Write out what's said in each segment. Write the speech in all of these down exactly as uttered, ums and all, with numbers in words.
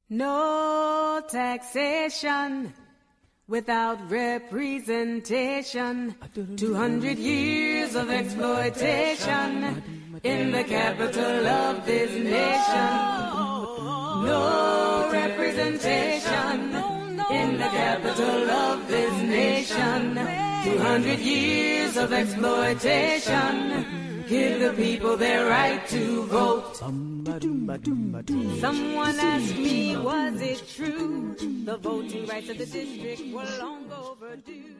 No taxation without representation. Two hundred years of exploitation in the capital of this nation. No representation in the capital of this nation. Two hundred years of exploitation. Give the people their right to vote. Someone asked me, was it true? The voting rights of the district were long overdue.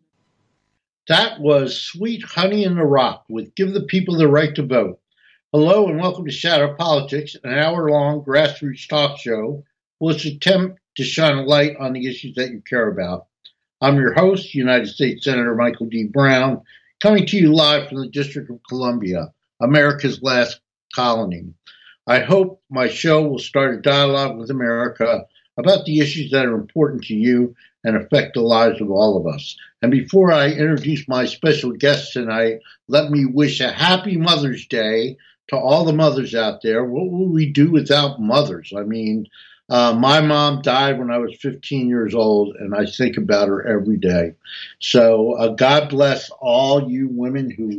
That was Sweet Honey in the Rock with Give the People the Right to Vote. Hello and welcome to Shadow Politics, an hour-long grassroots talk show which attempt to shine a light on the issues that you care about. I'm your host, United States Senator Michael D. Brown, coming to you live from the District of Columbia, America's last colony. I hope my show will start a dialogue with America about the issues that are important to you and affect the lives of all of us. And before I introduce my special guest tonight, let me wish a happy Mother's Day to all the mothers out there. What will we do without mothers? I mean, uh, my mom died when I was fifteen years old, and I think about her every day. So uh, God bless all you women who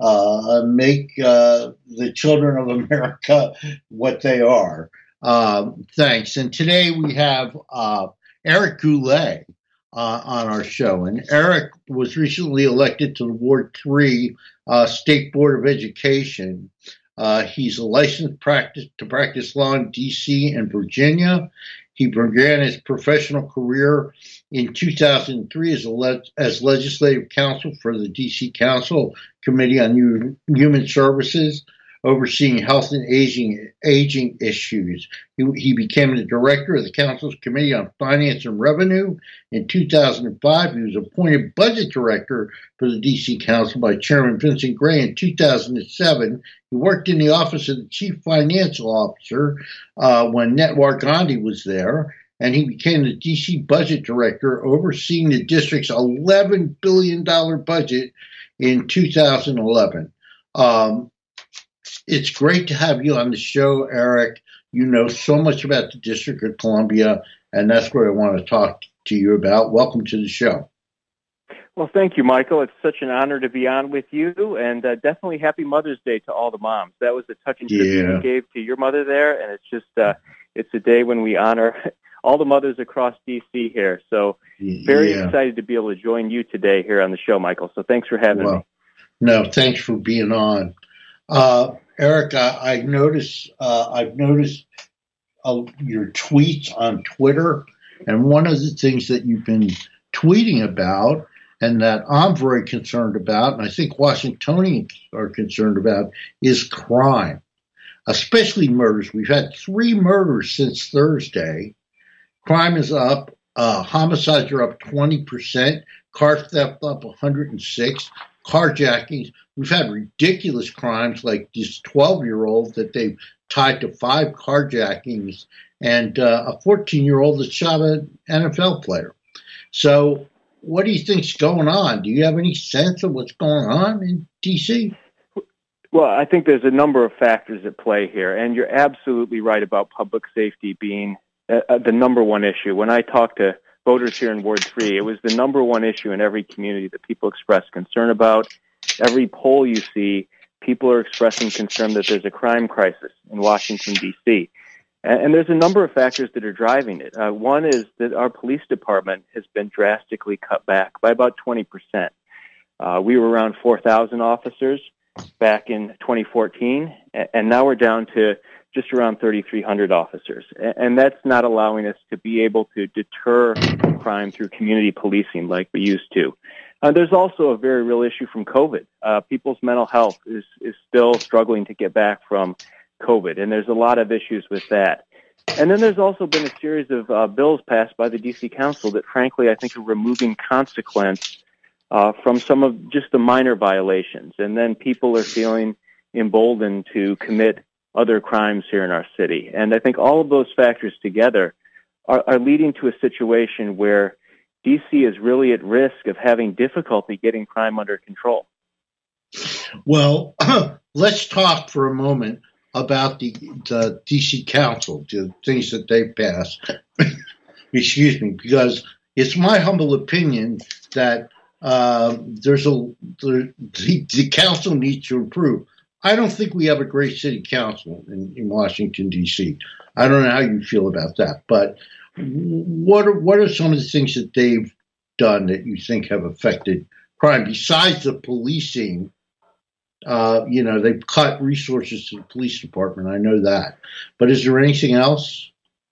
uh, make uh, the children of America what they are. Um, thanks. And today we have uh, Eric Goulet uh, on our show. And Eric was recently elected to the Ward three uh, State Board of Education. Uh, he's a licensed practice to practice law in D C and Virginia. He began his professional career in two thousand three as, a le- as legislative counsel for the D C Council Committee on U- Human Services, overseeing health and aging aging issues. He, he became the director of the Council's Committee on Finance and Revenue. In two thousand five, he was appointed budget director for the D C Council by Chairman Vincent Gray. In two thousand seven, he worked in the office of the chief financial officer uh, when Netwar Gandhi was there, and he became the D C budget director, overseeing the district's eleven billion dollars budget in two thousand eleven. Um, It's great to have you on the show, Eric. You know so much about the District of Columbia, and that's what I want to talk to you about. Welcome to the show. Well, thank you, Michael. It's such an honor to be on with you, and uh, definitely happy Mother's Day to all the moms. That was a touching tribute yeah. you gave to your mother there, and it's just uh, it's a day when we honor all the mothers across D C here. So very yeah. excited to be able to join you today here on the show, Michael. So thanks for having well, me. No, thanks for being on. Uh, Eric, I, I noticed, uh, I've noticed uh, your tweets on Twitter, and one of the things that you've been tweeting about and that I'm very concerned about, and I think Washingtonians are concerned about, is crime, especially murders. We've had three murders since Thursday. Crime is up. Uh, homicides are up twenty percent. Car theft up one hundred six. Carjackings. We've had ridiculous crimes like this twelve-year-old that they've tied to five carjackings and uh, a fourteen-year-old that shot an N F L player. So what do you think's going on? Do you have any sense of what's going on in D C? Well, I think there's a number of factors at play here, and you're absolutely right about public safety being uh, the number one issue. When I talk to voters here in Ward three, it was the number one issue in every community that people express concern about. Every poll you see, people are expressing concern that there's a crime crisis in Washington, D C. And, and there's a number of factors that are driving it. Uh, one is that our police department has been drastically cut back by about twenty percent. Uh, we were around four thousand officers back in twenty fourteen, and now we're down to just around thirty-three hundred officers. And that's not allowing us to be able to deter crime through community policing like we used to. Uh, there's also a very real issue from COVID. Uh, people's mental health is, is still struggling to get back from COVID, and there's a lot of issues with that. And then there's also been a series of uh, bills passed by the D C Council that, frankly, I think are removing consequence uh, from some of just the minor violations. And then people are feeling emboldened to commit other crimes here in our city. And I think all of those factors together are, are leading to a situation where D C is really at risk of having difficulty getting crime under control. Well, let's talk for a moment about the, the D C Council, the things that they pass. Excuse me, because it's my humble opinion that uh, there's a the, the council needs to improve. I don't think we have a great city council in, in Washington, D C. I don't know how you feel about that, but what are, what are some of the things that they've done that you think have affected crime besides the policing? Uh, you know, they've cut resources to the police department. I know that. But is there anything else?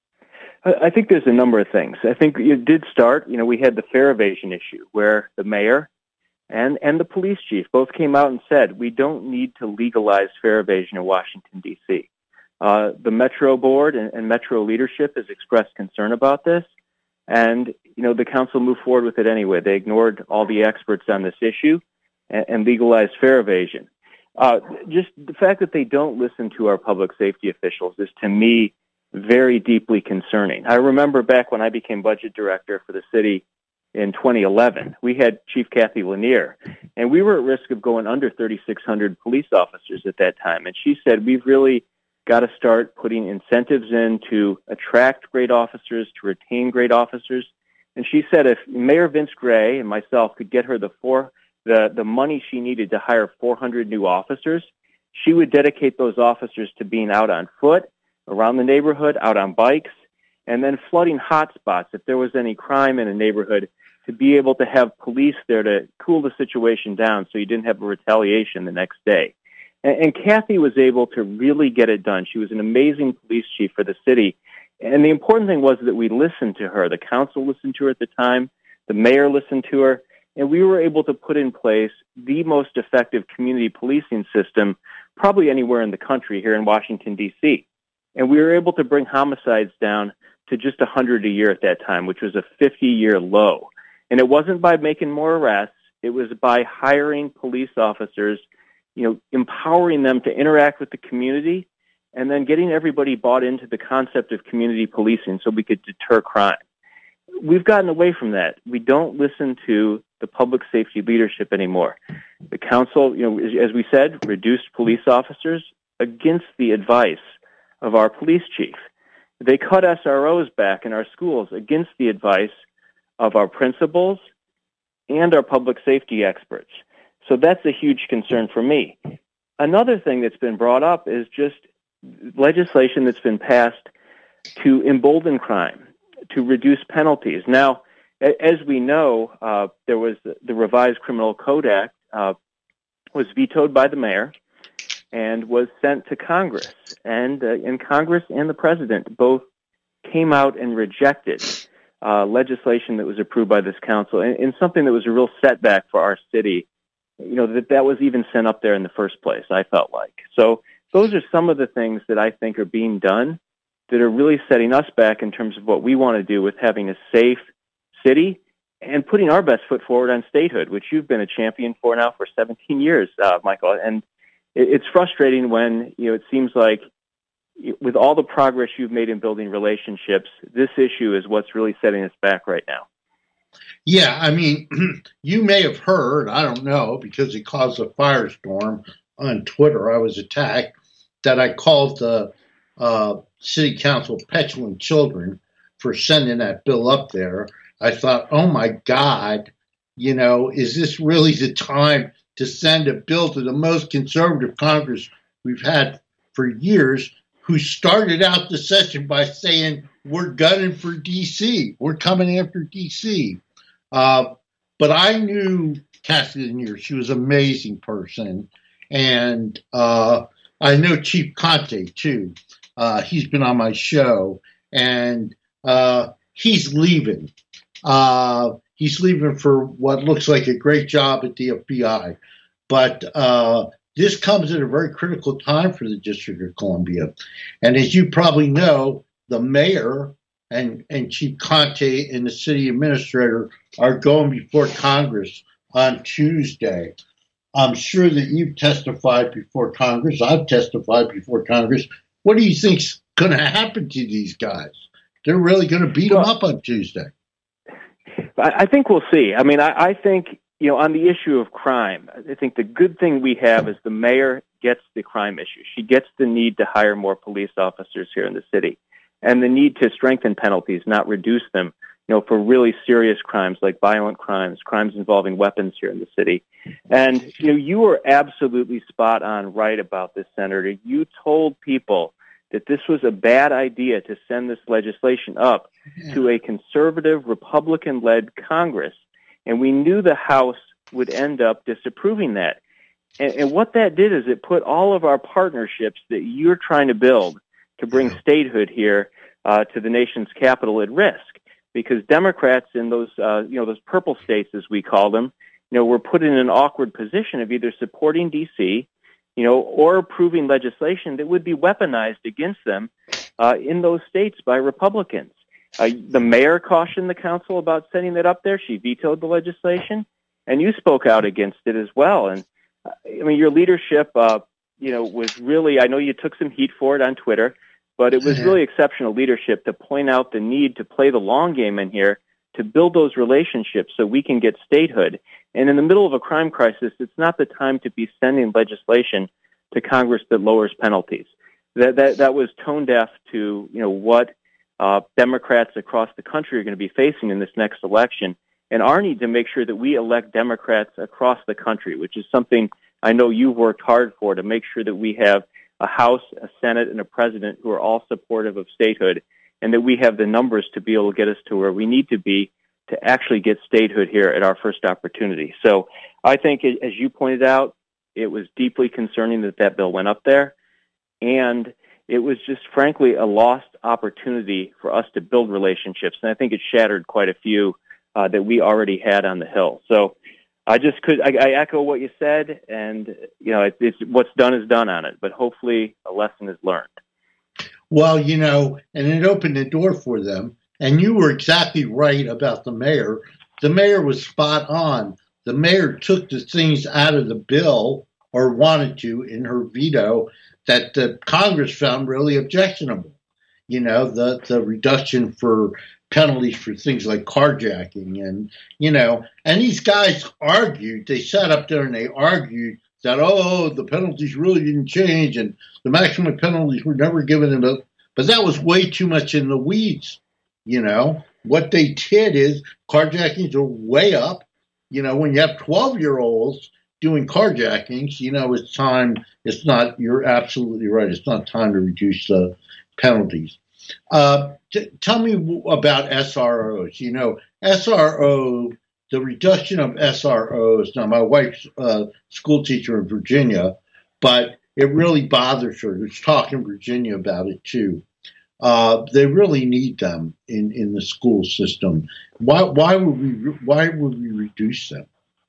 I think there's a number of things. I think it did start, you know, we had the fare evasion issue where the mayor and, and the police chief both came out and said, we don't need to legalize fare evasion in Washington, D C. Uh, the Metro Board and, and Metro leadership has expressed concern about this. And, you know, the council moved forward with it anyway. They ignored all the experts on this issue and, and legalized fare evasion. Uh, just the fact that they don't listen to our public safety officials is, to me, very deeply concerning. I remember back when I became budget director for the city in twenty eleven, we had Chief Kathy Lanier, and we were at risk of going under thirty-six hundred police officers at that time. And she said, we've really got to start putting incentives in to attract great officers, to retain great officers. And she said if Mayor Vince Gray and myself could get her the four the, the money she needed to hire four hundred new officers, she would dedicate those officers to being out on foot, around the neighborhood, out on bikes, and then flooding hot spots if there was any crime in a neighborhood, to be able to have police there to cool the situation down so you didn't have a retaliation the next day. And, and Kathy was able to really get it done. She was an amazing police chief for the city. And the important thing was that we listened to her. The council listened to her at the time. The mayor listened to her. And we were able to put in place the most effective community policing system probably anywhere in the country here in Washington, D C. And we were able to bring homicides down to just one hundred a year at that time, which was a fifty-year low. And it wasn't by making more arrests. It was by hiring police officers, you know, empowering them to interact with the community, and then getting everybody bought into the concept of community policing so we could deter crime. We've gotten away from that. We don't listen to the public safety leadership anymore. The council, you know, as we said, reduced police officers against the advice of our police chief. They cut S R Os back in our schools against the advice of our principals and our public safety experts. So that's a huge concern for me. Another thing that's been brought up is just legislation that's been passed to embolden crime, to reduce penalties. Now, as we know, uh, there was the, the revised Criminal Code Act uh, was vetoed by the mayor and was sent to Congress. And, uh, and Congress and the president both came out and rejected uh, legislation that was approved by this council, and, and something that was a real setback for our city, you know, that that was even sent up there in the first place, I felt like. So those are some of the things that I think are being done that are really setting us back in terms of what we want to do with having a safe city and putting our best foot forward on statehood, which you've been a champion for now for seventeen years, uh, Michael. And it's frustrating when, you know, it seems like with all the progress you've made in building relationships, this issue is what's really setting us back right now. Yeah, I mean, you may have heard, I don't know, because it caused a firestorm on Twitter. I was attacked that I called the uh, city council petulant children for sending that bill up there. I thought, oh, my God, you know, is this really the time to send a bill to the most conservative Congress we've had for years, who started out the session by saying, we're gunning for D C. We're coming after D C. Uh, but I knew Kathy Lanier. She was an amazing person. And uh, I know Chief Conte, too. Uh, he's been on my show. And uh, he's leaving. Uh, he's leaving for what looks like a great job at the F B I. But uh, this comes at a very critical time for the District of Columbia. And as you probably know, the mayor and, and Chief Conte and the city administrator are going before Congress on Tuesday. I'm sure that you've testified before Congress. I've testified before Congress. What do you think's going to happen to these guys? They're really going to beat them up on Tuesday. I think we'll see. I mean, I, I think, you know, on the issue of crime, I think the good thing we have is the mayor gets the crime issue. She gets the need to hire more police officers here in the city and the need to strengthen penalties, not reduce them, you know, for really serious crimes like violent crimes, crimes involving weapons here in the city. And, you know, you were absolutely spot on right about this, Senator. You told people that this was a bad idea to send this legislation up yeah. to a conservative Republican-led Congress. And we knew the House would end up disapproving that. And, and what that did is it put all of our partnerships that you're trying to build to bring statehood here uh, to the nation's capital at risk. Because Democrats in those, uh, you know, those purple states, as we call them, you know, were put in an awkward position of either supporting D C, you know, or approving legislation that would be weaponized against them uh, in those states by Republicans. Uh, the mayor cautioned the council about sending that up there. She vetoed the legislation, and you spoke out against it as well. And uh, I mean, your leadership, uh, you know, was really. I know you took some heat for it on Twitter. But it was really exceptional leadership to point out the need to play the long game in here, to build those relationships so we can get statehood. And in the middle of a crime crisis, it's not the time to be sending legislation to Congress that lowers penalties. That that, that was tone deaf to, you know, what uh, Democrats across the country are going to be facing in this next election, and our need to make sure that we elect Democrats across the country, which is something I know you've worked hard for, to make sure that we have a House, a Senate, and a president who are all supportive of statehood, and that we have the numbers to be able to get us to where we need to be to actually get statehood here at our first opportunity. So I think, as you pointed out, it was deeply concerning that that bill went up there, and it was just, frankly, a lost opportunity for us to build relationships, and I think it shattered quite a few uh, that we already had on the Hill. So I just could, I, I echo what you said, and, you know, it, it's what's done is done on it, but hopefully a lesson is learned. Well, you know, and it opened the door for them, and you were exactly right about the mayor. The mayor was spot on. The mayor took the things out of the bill, or wanted to, in her veto, that the Congress found really objectionable. You know, the, the reduction for penalties for things like carjacking, and, you know, and these guys argued, they sat up there and they argued that, oh, the penalties really didn't change and the maximum penalties were never given in the, but that was way too much in the weeds. You know, what they did is carjackings are way up. You know, when you have twelve year olds doing carjackings, you know, it's time, it's not, you're absolutely right. It's not time to reduce the penalties. Uh, t- tell me w- about S R Os. You know, S R O, the reduction of S R Os. Now, my wife's a school teacher in Virginia, but it really bothers her. There's talk in Virginia about it, too. Uh, they really need them in, in the school system. Why, why would we, why would we reduce them?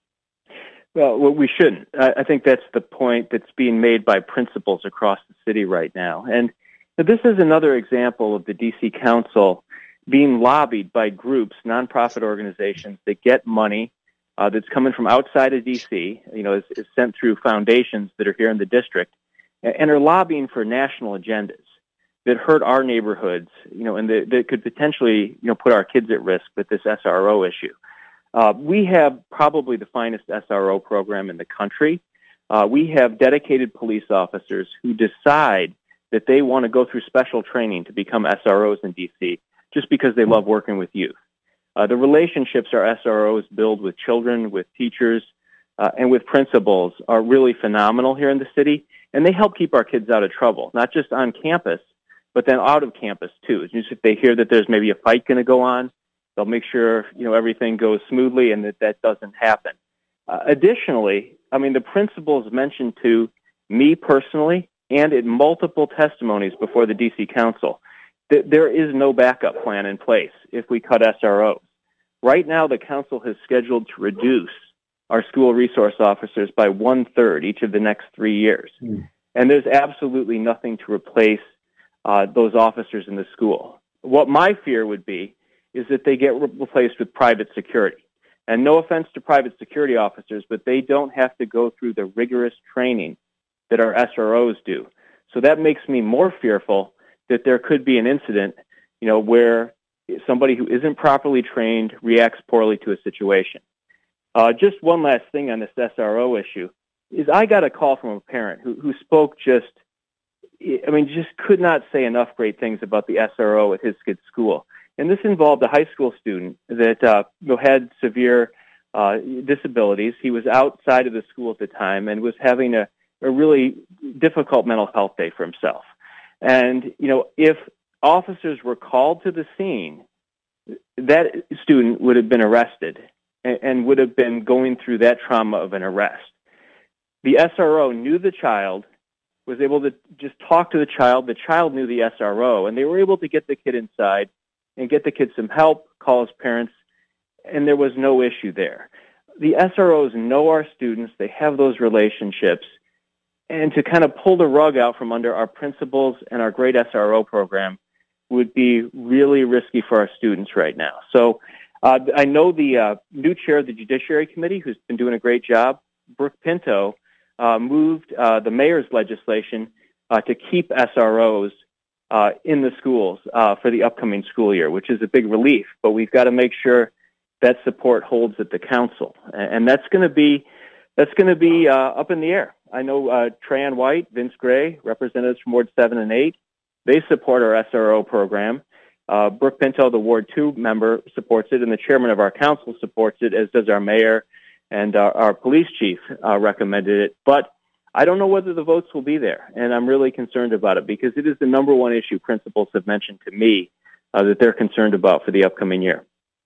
Well, well we shouldn't. I, I think that's the point that's being made by principals across the city right now. And this is another example of the D C Council being lobbied by groups, nonprofit organizations that get money uh, that's coming from outside of D C, you know, is, is sent through foundations that are here in the district, and, and are lobbying for national agendas that hurt our neighborhoods, you know, and that, that could potentially, you know, put our kids at risk with this S R O issue. Uh, we have probably the finest S R O program in the country. Uh, we have dedicated police officers who decide that they want to go through special training to become S R Os in D C just because they love working with youth. Uh, the relationships our S R Os build with children, with teachers, uh, and with principals are really phenomenal here in the city, and they help keep our kids out of trouble, not just on campus, but then out of campus too. Just if they hear that there's maybe a fight going to go on, they'll make sure, you know, everything goes smoothly and that that doesn't happen. Uh, additionally, I mean, the principals mentioned to me personally and in multiple testimonies before the D C Council that there is no backup plan in place if we cut S R Os. Right now, the council has scheduled to reduce our school resource officers by one-third each of the next three years. Mm. And there's absolutely nothing to replace uh, those officers in the school. What my fear would be is that they get re- replaced with private security. And no offense to private security officers, but they don't have to go through the rigorous training that our S R Os do. So that makes me more fearful that there could be an incident, you know, where somebody who isn't properly trained reacts poorly to a situation. Uh, just one last thing on this S R O issue. is I got a call from a parent who, who spoke just, I mean, just could not say enough great things about the S R O at his kid's school. And this involved a high school student that uh, had severe uh, disabilities. He was outside of the school at the time and was having a, a really difficult mental health day for himself. And, you know, if officers were called to the scene, that student would have been arrested and, and would have been going through that trauma of an arrest. The S R O knew the child, was able to just talk to the child. The child knew the S R O, and they were able to get the kid inside and get the kid some help, call his parents, and there was no issue there. The S R Os know our students. They have those relationships. And to kind of pull the rug out from under our principals and our great S R O program would be really risky for our students right now. So uh, I know the uh, new chair of the Judiciary Committee, who's been doing a great job, Brooke Pinto, uh, moved uh, the mayor's legislation uh, to keep S R Os uh, in the schools uh, for the upcoming school year, which is a big relief. But we've got to make sure that support holds at the council. And that's going to be that's going to be uh, up in the air. I know uh, Trayan White, Vince Gray, representatives from Ward seven and eight, they support our S R O program. Uh, Brooke Pinto, the Ward two member, supports it, and the chairman of our council supports it, as does our mayor, and our, our police chief uh, recommended it. But I don't know whether the votes will be there, and I'm really concerned about it because it is the number one issue principals have mentioned to me uh, that they're concerned about for the upcoming year.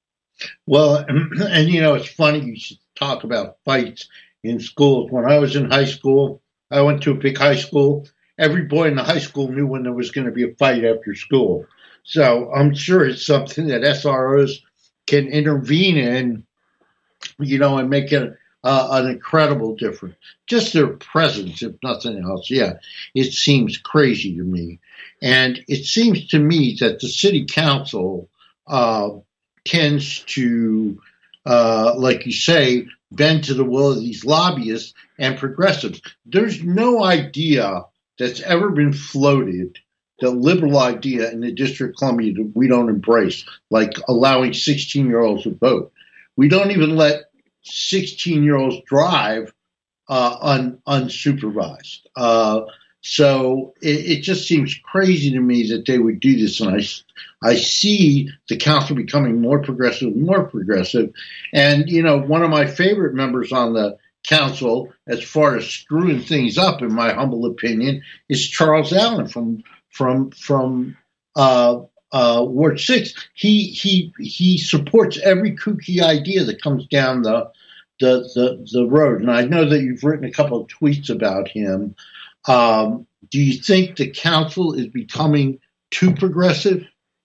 Well, and you know, it's funny you should talk about fights in schools. When I was in high school, I went to a big high school. Every boy in the high school knew when there was going to be a fight after school. So I'm sure it's something that S R Os can intervene in, you know, and make it uh, an incredible difference. Just their presence, if nothing else. Yeah, it seems crazy to me. And it seems to me that the city council uh, tends to, uh, like you say, bend to the will of these lobbyists and progressives. There's no idea that's ever been floated, the liberal idea in the District of Columbia that we don't embrace, like allowing sixteen-year-olds to vote. We don't even let sixteen-year-olds drive uh, un, unsupervised. Uh, so it, it just seems crazy to me that they would do this, and I, I see the council becoming more progressive and more progressive. And, you know, one of my favorite members on the council, as far as screwing things up, in my humble opinion, is Charles Allen from from from uh, uh, Ward Six. He he he supports every kooky idea that comes down the, the the the road, and I know that you've written a couple of tweets about him. Um, do you think the council is becoming too progressive?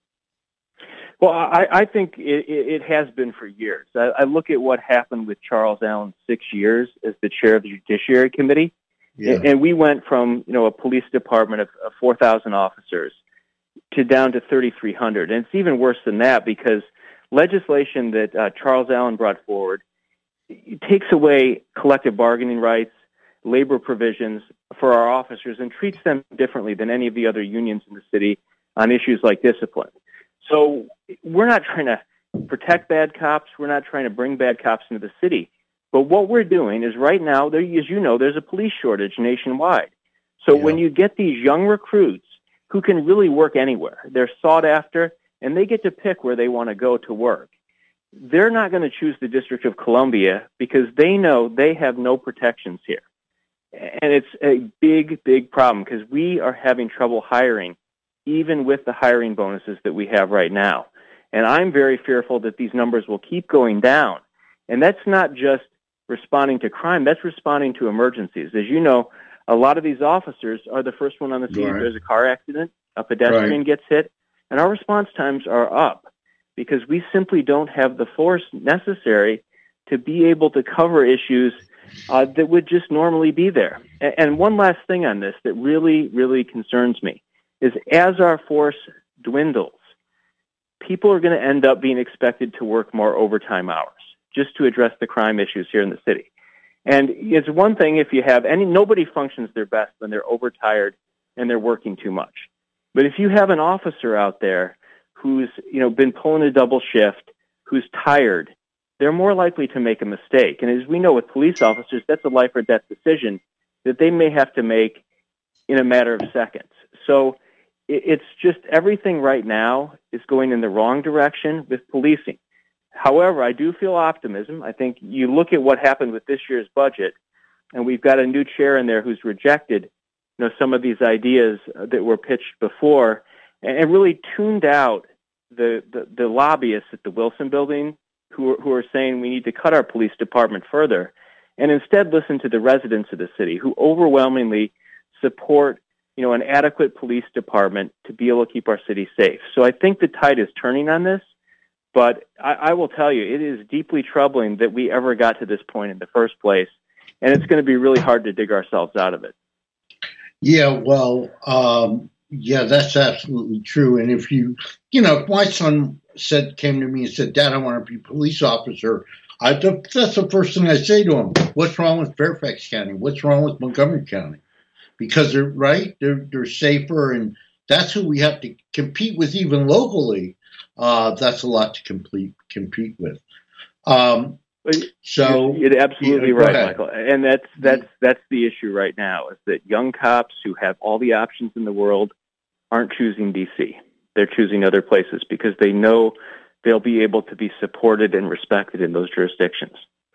Well, I, I think it, it has been for years. I, I look at what happened with Charles Allen's six years as the chair of the Judiciary Committee, yeah. and, and we went from you know a police department of, of four thousand officers to down to thirty-three hundred, and it's even worse than that because legislation that uh, Charles Allen brought forward takes away collective bargaining rights, labor provisions for our officers, and treats them differently than any of the other unions in the city on issues like discipline. So we're not trying to protect bad cops. We're not trying to bring bad cops into the city. But what we're doing is right now, there, as you know, there's a police shortage nationwide. So yeah. when you get these young recruits who can really work anywhere, they're sought after, and they get to pick where they want to go to work. They're not going to choose the District of Columbia because they know they have no protections here. And it's a big, big problem because we are having trouble hiring even with the hiring bonuses that we have right now. And I'm very fearful that these numbers will keep going down. And that's not just responding to crime, that's responding to emergencies. As you know, a lot of these officers are the first one on the scene. Right. If there's a car accident, a pedestrian right. gets hit, and our response times are up because we simply don't have the force necessary to be able to cover issues uh, that would just normally be there. And, and one last thing on this that really, really concerns me is as our force dwindles, people are going to end up being expected to work more overtime hours just to address the crime issues here in the city. And it's one thing if you have any, nobody functions their best when they're overtired and they're working too much. But if you have an officer out there who's, you know, been pulling a double shift, who's tired, they're more likely to make a mistake. And as we know with police officers, that's a life or death decision that they may have to make in a matter of seconds. So it's just everything right now is going in the wrong direction with policing. However, I do feel optimism. I think you look at what happened with this year's budget, and we've got a new chair in there who's rejected, you know, some of these ideas that were pitched before, and really tuned out the, the, the lobbyists at the Wilson Building who are, who are saying we need to cut our police department further, and instead listen to the residents of the city who overwhelmingly support, you know, an adequate police department to be able to keep our city safe. So I think the tide is turning on this, but I, I will tell you, it is deeply troubling that we ever got to this point in the first place, and it's going to be really hard to dig ourselves out of it. Yeah, well, um, yeah, that's absolutely true. And if you, you know, if my son said, came to me and said, Dad, I want to be a police officer, I, that's the first thing I say to him. What's wrong with Fairfax County? What's wrong with Montgomery County? Because they're right, they're, they're safer, and that's who we have to compete with even locally. Uh, that's a lot to compete, compete with. Um, so you're, you're absolutely yeah, right, ahead. Michael. And that's, that's, that's the issue right now, is that young cops who have all the options in the world aren't choosing D C. They're choosing other places because they know they'll be able to be supported and respected in those jurisdictions.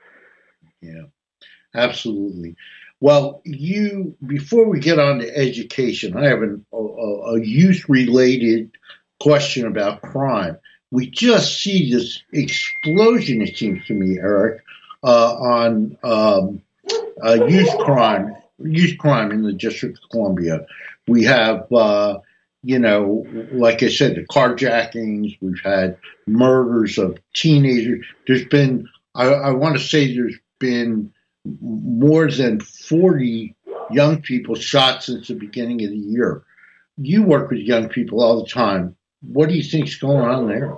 Yeah, absolutely. Well, you, before we get on to education, I have an, a, a youth-related question about crime. We just see this explosion, it seems to me, Eric, uh, on um, uh, youth crime, youth crime in the District of Columbia. We have, uh, you know, like I said, the carjackings. We've had murders of teenagers. There's been, I, I want to say there's been more than forty young people shot since the beginning of the year. You work with young people all the time. What do you think's going on there?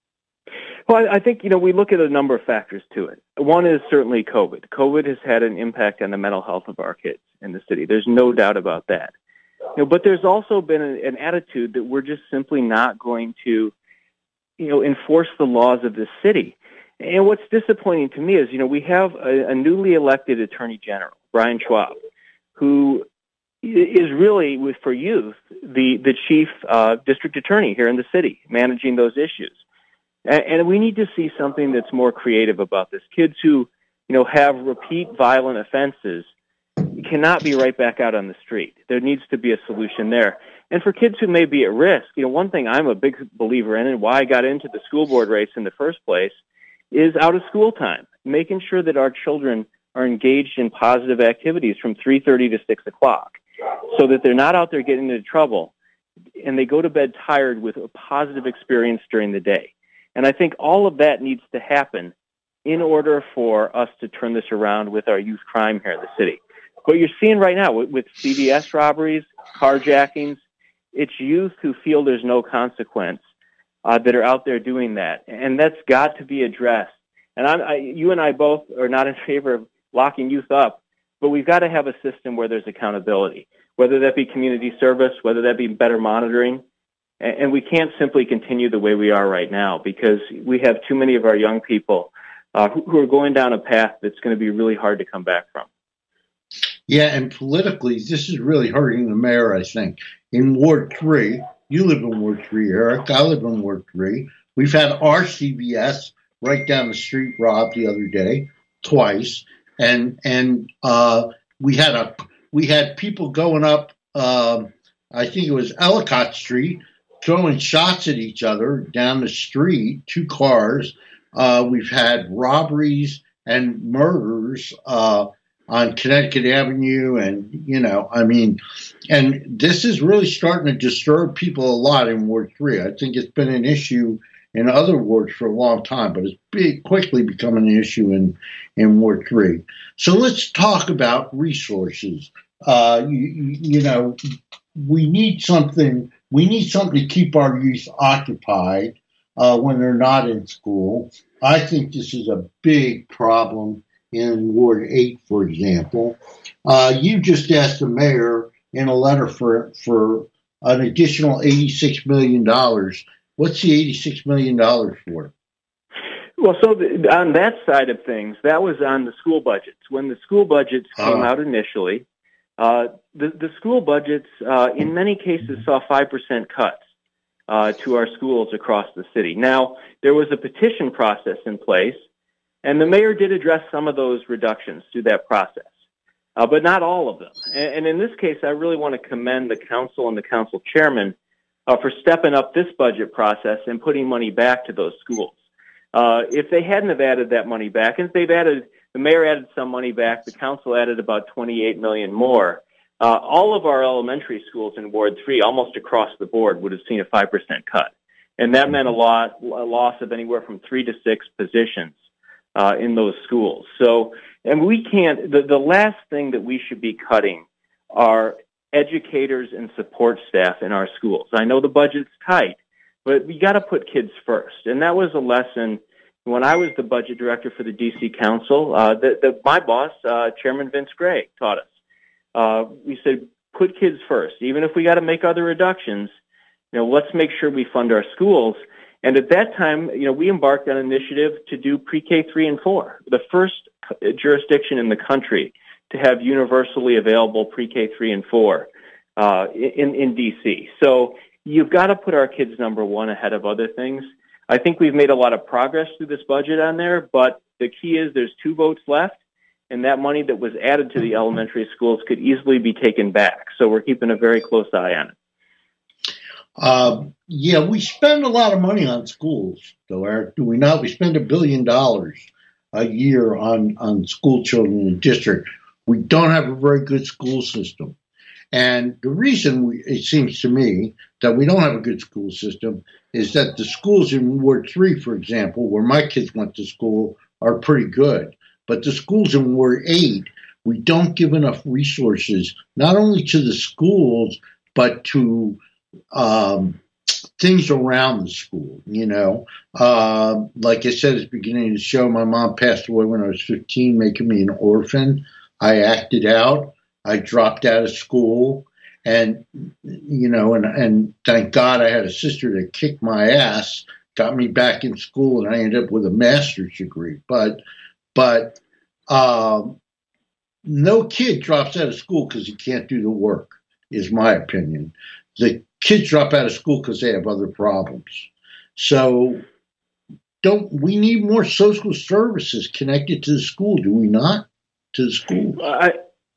Well, I think, you know, we look at a number of factors to it. One is certainly COVID. COVID has had an impact on the mental health of our kids in the city. There's no doubt about that. You know, but there's also been a, an attitude that we're just simply not going to, you know, enforce the laws of this city. And what's disappointing to me is, you know, we have a, a newly elected Attorney General, Brian Schwab, who is really, with for youth, the, the chief uh, district attorney here in the city, managing those issues. And, and we need to see something that's more creative about this. Kids who, you know, have repeat violent offenses cannot be right back out on the street. There needs to be a solution there. And for kids who may be at risk, you know, one thing I'm a big believer in, and why I got into the school board race in the first place, is out of school time, making sure that our children are engaged in positive activities from three thirty to six o'clock, so that they're not out there getting into trouble, and they go to bed tired with a positive experience during the day. And I think all of that needs to happen in order for us to turn this around with our youth crime here in the city. What you're seeing right now with, with C V S robberies, carjackings, it's youth who feel there's no consequence uh, that are out there doing that. And that's got to be addressed. And I'm, I, you and I both are not in favor of locking youth up, but we've got to have a system where there's accountability, whether that be community service, whether that be better monitoring. And, and we can't simply continue the way we are right now, because we have too many of our young people uh, who, who are going down a path that's going to be really hard to come back from. Yeah, and politically, this is really hurting the mayor, I think. In Ward three, you live in Ward three, Eric. I live in Ward three. We've had our C V S right down the street robbed the other day, twice. And and uh, we had a we had people going up, um, I think it was Ellicott Street, throwing shots at each other down the street, two cars. Uh, we've had robberies and murders uh, on Connecticut Avenue, and, you know, I mean, and this is really starting to disturb people a lot in Ward three. I think it's been an issue in other wards for a long time, but it's big, quickly becoming an issue in, in Ward three. So let's talk about resources. Uh, you, you know, we need something, we need something to keep our youth occupied uh, when they're not in school. I think this is a big problem in Ward eight, for example. Uh, you just asked the mayor in a letter for for an additional eighty-six million dollars. What's the eighty-six million dollars for? Well, so the, on that side of things, that was on the school budgets. When the school budgets came Uh. out initially, uh, the, the school budgets, uh, in many cases, saw five percent cuts uh, to our schools across the city. Now, there was a petition process in place, and the mayor did address some of those reductions through that process, uh, but not all of them. And, and in this case, I really want to commend the council and the council chairman uh, for stepping up this budget process and putting money back to those schools. Uh, if they hadn't have added that money back, and if they've added, the mayor added some money back, the council added about twenty-eight million dollars more, uh, all of our elementary schools in Ward three, almost across the board, would have seen a five percent cut. And that meant a, lot, a loss of anywhere from three to six positions uh, in those schools. So, and we can't, the, the last thing that we should be cutting are educators and support staff in our schools. I know the budget's tight, but we got to put kids first. And that was a lesson when I was the budget director for the D C Council, uh, that, that my boss, uh, Chairman Vince Gray, taught us. Uh, we said, put kids first. Even if we got to make other reductions, you know, let's make sure we fund our schools. And at that time, you know, we embarked on an initiative to do pre-K three and four, the first jurisdiction in the country to have universally available pre-K three and four uh, in, in D C. So you've got to put our kids number one ahead of other things. I think we've made a lot of progress through this budget on there, but the key is there's two votes left, and that money that was added to the elementary schools could easily be taken back. So we're keeping a very close eye on it. Uh, yeah, we spend a lot of money on schools, though, Eric, do we not? We spend a billion dollars a year on, on school children in the district. We don't have a very good school system. And the reason we, it seems to me that we don't have a good school system is that the schools in Ward three, for example, where my kids went to school, are pretty good. But the schools in Ward eight, we don't give enough resources, not only to the schools, but to um, things around the school, you know. Uh, like I said at the beginning of the show, my mom passed away when I was fifteen, making me an orphan. I acted out. I dropped out of school, and, you know, and, and thank God I had a sister that kicked my ass, got me back in school, and I ended up with a master's degree. But, but um, no kid drops out of school because he can't do the work, is my opinion. The kids drop out of school because they have other problems. So don't we need more social services connected to the school, do we not, to the schools? I,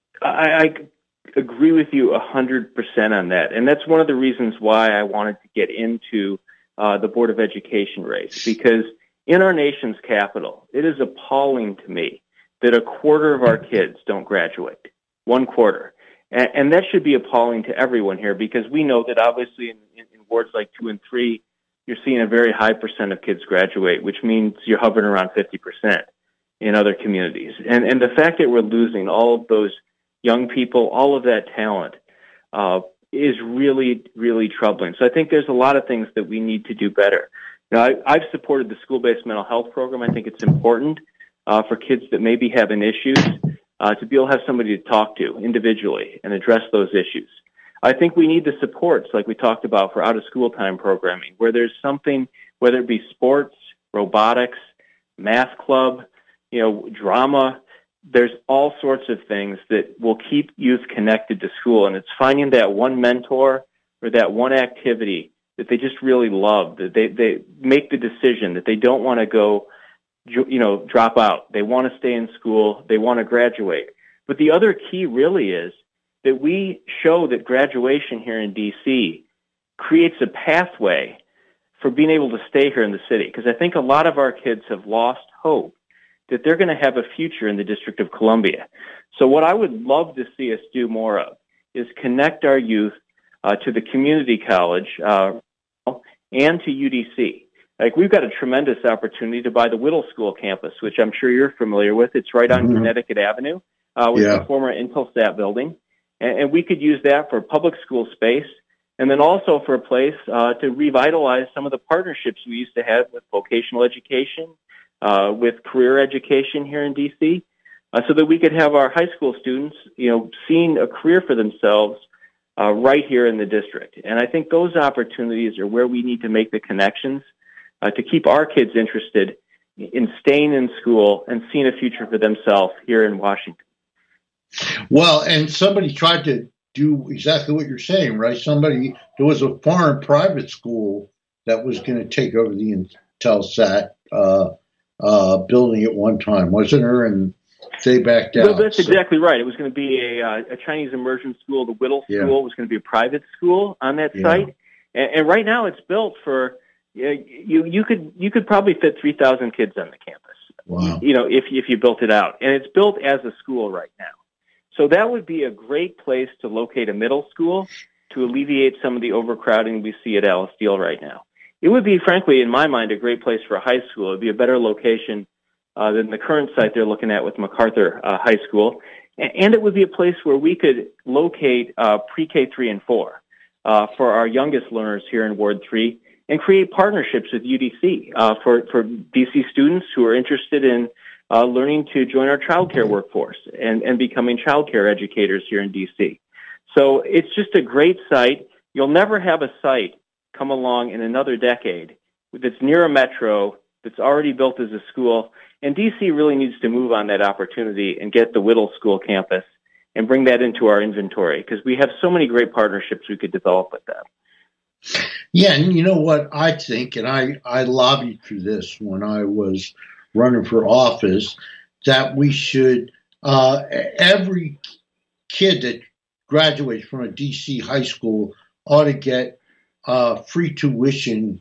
I, I agree with you one hundred percent on that. And that's one of the reasons why I wanted to get into uh, the Board of Education race, because in our nation's capital, it is appalling to me that a quarter of our kids don't graduate, one quarter. And, and that should be appalling to everyone here, because we know that obviously in, in, in wards like two and three, you're seeing a very high percent of kids graduate, which means you're hovering around fifty percent in other communities. And, and the fact that we're losing all of those young people, all of that talent, uh, is really, really troubling. So I think there's a lot of things that we need to do better. Now, I, I've supported the school-based mental health program. I think it's important uh, for kids that maybe have an issues uh, to be able to have somebody to talk to individually and address those issues. I think we need the supports, like we talked about, for out-of-school time programming, where there's something, whether it be sports, robotics, math club, you know, drama. There's all sorts of things that will keep youth connected to school, and it's finding that one mentor or that one activity that they just really love, that they, they make the decision that they don't want to go, you know, drop out. They want to stay in school. They want to graduate. But the other key really is that we show that graduation here in D C creates a pathway for being able to stay here in the city, because I think a lot of our kids have lost hope that they're going to have a future in the District of Columbia. So what I would love to see us do more of is connect our youth uh, to the community college uh, and to U D C. Like, we've got a tremendous opportunity to buy the Whittle School campus, which I'm sure you're familiar with. It's right on mm-hmm. Connecticut Avenue, uh, with yeah. the former Intelsat building. And, and we could use that for public school space, and then also for a place uh, to revitalize some of the partnerships we used to have with vocational education, Uh, with career education here in D C, uh, so that we could have our high school students, you know, seeing a career for themselves uh, right here in the district. And I think those opportunities are where we need to make the connections uh, to keep our kids interested in staying in school and seeing a future for themselves here in Washington. Well, and somebody tried to do exactly what you're saying, right? Somebody, there was a foreign private school that was going to take over the Intelsat uh, uh, building at one time, wasn't there? And they backed out. No, that's so. exactly right. It was going to be a, uh, a Chinese immersion school. The Whittle Yeah. School was going to be a private school on that Yeah. site, and, and right now it's built for uh, you. You could you could probably fit three thousand kids on the campus. Wow. You know, if if you built it out, and it's built as a school right now. So that would be a great place to locate a middle school to alleviate some of the overcrowding we see at Alice Deal right now. It would be, frankly, in my mind, a great place for a high school. It would be a better location uh, than the current site they're looking at with MacArthur uh, High School. And it would be a place where we could locate uh, pre-K three and four uh, for our youngest learners here in Ward three and create partnerships with U D C uh, for, for D C students who are interested in uh, learning to join our child care workforce and, and becoming child care educators here in D C. So it's just a great site. You'll never have a site come along in another decade that's near a metro, that's already built as a school. And D C really needs to move on that opportunity and get the Whittle School campus and bring that into our inventory because we have so many great partnerships we could develop with them. Yeah, and you know what I think, and I, I lobbied for this when I was running for office, that we should, uh, every kid that graduates from a D C high school ought to get uh, free tuition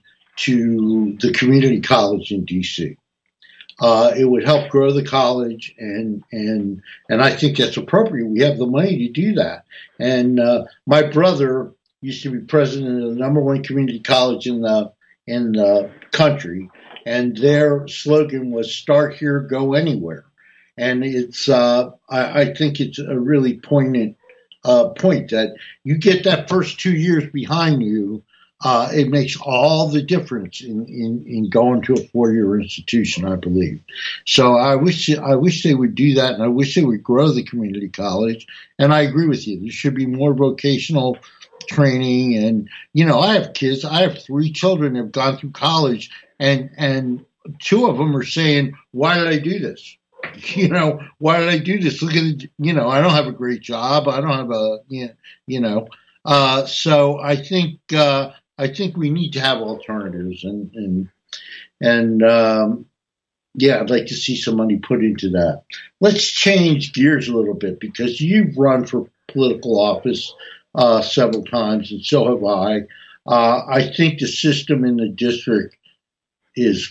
to the community college in D C. Uh, it would help grow the college, and and and I think that's appropriate. We have the money to do that. And uh, my brother used to be president of the number one community college in the in the country, and their slogan was "Start here, go anywhere." And it's uh, I, I think it's a really poignant uh, point that you get that first two years behind you. Uh, it makes all the difference in, in, in going to a four-year institution, I believe. So I wish I wish they would do that, and I wish they would grow the community college. And I agree with you. There should be more vocational training. And, you know, I have kids. I have three children that have gone through college, and, and two of them are saying, why did I do this? You know, why did I do this? Look at it. You know, I don't have a great job. I don't have a, you know. Uh, so I think uh, I think we need to have alternatives, and and and um, yeah, I'd like to see some money put into that. Let's change gears a little bit because you've run for political office uh, several times, and so have I. Uh, I think the system in the district is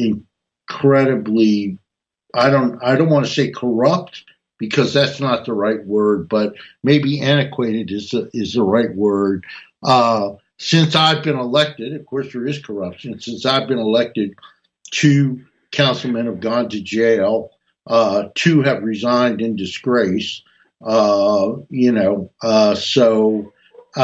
incredibly. I don't. I don't want to say corrupt, because that's not the right word, but maybe antiquated is the, is the right word. Uh, since I've been elected, of course there is corruption. Since I've been elected, two councilmen have gone to jail. Uh, two have resigned in disgrace. Uh, you know, uh, so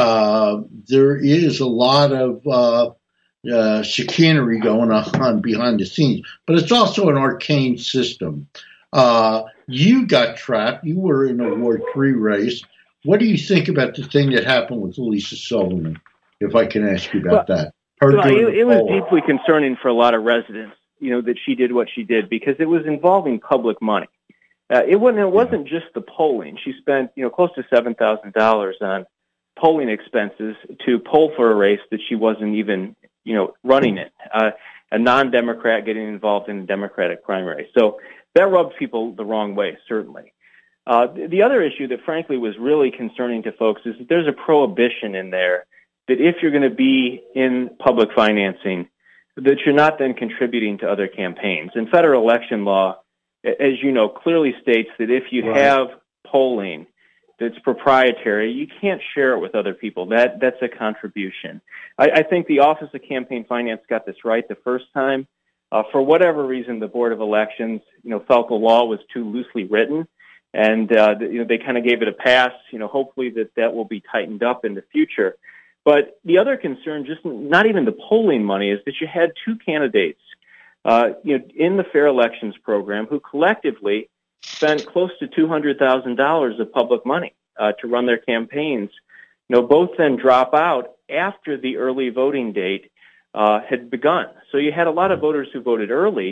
uh, there is a lot of uh, uh, chicanery going on behind the scenes, but it's also an arcane system. Uh, you got trapped. You were in a Ward three race. What do you think about the thing that happened with Elisa Silverman, if I can ask you about well, that? Her well, it, it was poll. deeply concerning for a lot of residents, you know, that she did what she did because it was involving public money. Uh, it wasn't, it wasn't just the polling. She spent, you know, close to seven thousand dollars on polling expenses to poll for a race that she wasn't even, you know, running in. Uh, a non-Democrat getting involved in a Democratic primary. So that rubbed people the wrong way, certainly. Uh, the other issue that, frankly, was really concerning to folks is that there's a prohibition in there that if you're going to be in public financing, that you're not then contributing to other campaigns. And federal election law, as you know, clearly states that if you Right. have polling that's proprietary, you can't share it with other people. That That's a contribution. I, I think the Office of Campaign Finance got this right the first time. Uh, for whatever reason, the Board of Elections, you know, felt the law was too loosely written, and uh, you know, they kind of gave it a pass. You know, hopefully that that will be tightened up in the future. But the other concern, just not even the polling money, is that you had two candidates, uh, you know, in the Fair Elections program who collectively spent close to two hundred thousand dollars of public money uh, to run their campaigns. You know, both then drop out after the early voting date Uh, had begun. So you had a lot of voters who voted early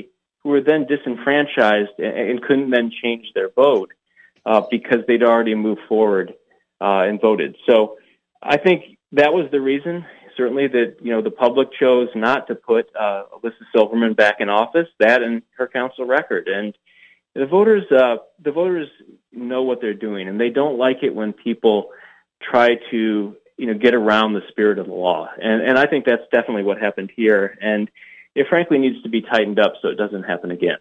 who were then disenfranchised and, and couldn't then change their vote uh, because they'd already moved forward uh, and voted. So I think that was the reason, certainly, that, you know, the public chose not to put uh, Alyssa Silverman back in office, that and her council record. And the voters, uh, the voters know what they're doing, and they don't like it when people try to, you know, get around the spirit of the law. And, and I think that's definitely what happened here. And it frankly needs to be tightened up so it doesn't happen again.